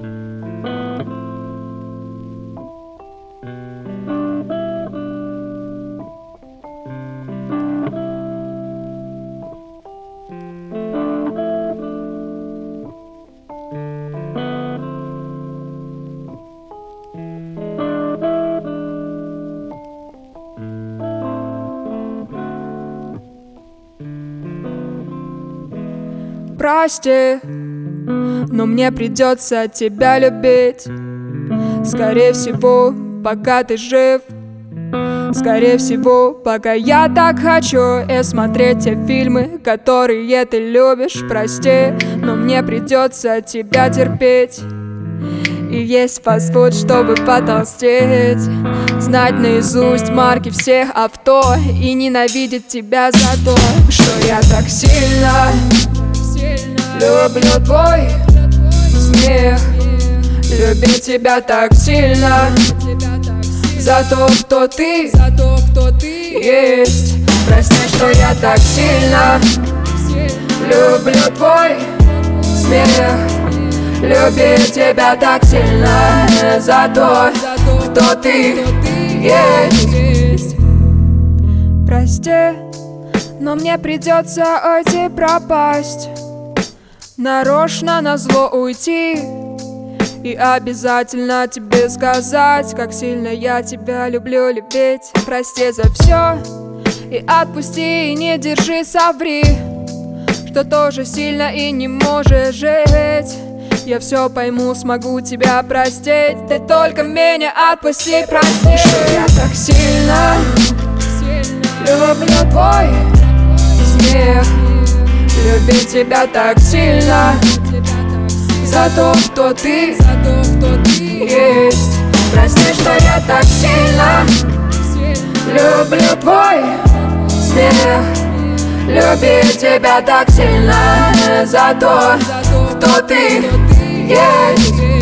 Прости, но мне придется тебя любить. Скорее всего, пока ты жив. Скорее всего, пока я так хочу и смотреть те фильмы, которые ты любишь. Прости, но мне придется тебя терпеть и есть фастфуд, чтобы потолстеть. Знать наизусть марки всех авто и ненавидеть тебя за то, что я так сильно люблю твой смех. Любить тебя так сильно за то, кто ты есть. Прости, что я так сильно люблю твой смех. Любить тебя так сильно за то, кто ты есть. Прости, но мне придется уйти, пропасть, нарочно назло уйти и обязательно тебе сказать, как сильно я тебя люблю любить. Прости за все и отпусти, и не держи, соври, что тоже сильно и не можешь жить. Я все пойму, смогу тебя простить. Ты только меня отпусти, прости, что я так сильно люблю твой смех. Любить тебя так сильно за то, кто ты есть. Прости, что я так сильно люблю твой смех. Любить тебя так сильно за то, кто ты есть.